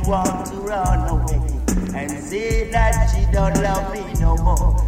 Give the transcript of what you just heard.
want to run away and say that she don't love me no more.